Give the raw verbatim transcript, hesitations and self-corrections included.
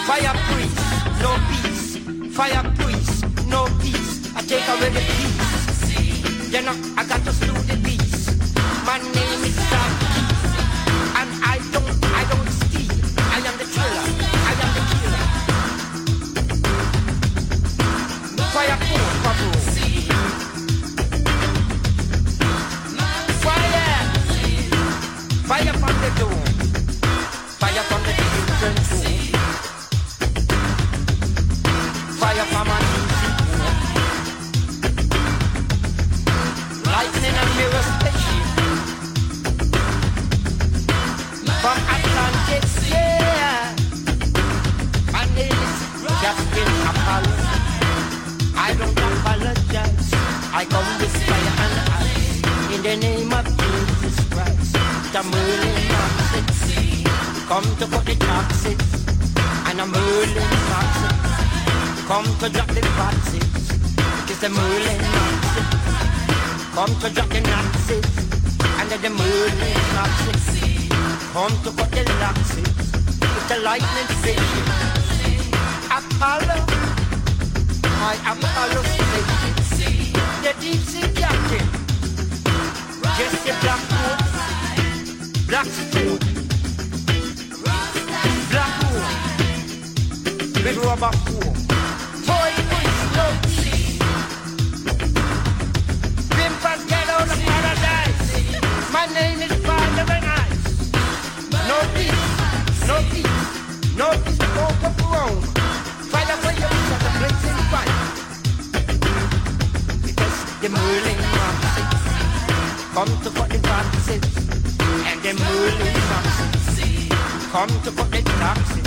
Fire priest, no peace. Fire priest, no peace. I take away the peace. You know, I got to slew the beast. My name is Star Peace. And I don't, I don't steal. I am the killer. I am the killer. Fire cool, bubble. Fire. Fire from the door. Fire from the children too. Fire from my music. Lightning and mirror spaceship. From Atlantic, yeah. My name is Justin Apollo. I don't apologize. I come with fire and ice. In the name of Jesus Christ. The Merlin Toxic. Come to cut the toxic. And I'm Merlin Toxic. Come to drop the boxes. It's the Merlin Toxic. Come to drop the Nazis. And the Merlin Toxic. Come to cut the boxes. It's the lightning spaceship. Apollo. My Apollo spaceship. The deep sea captain. Jesse Blackwood. Blackstone. Blackwood. Big rubber fool. Toy police, no peace. Pimpers get out of paradise. My name is Father and Ice. No peace, no peace, no peace to go for Rome. Fire for you, at the blazing fire. Because the Merlin Toxic come to cut the boxes. And the Merlin Toxic come to cut the toxic.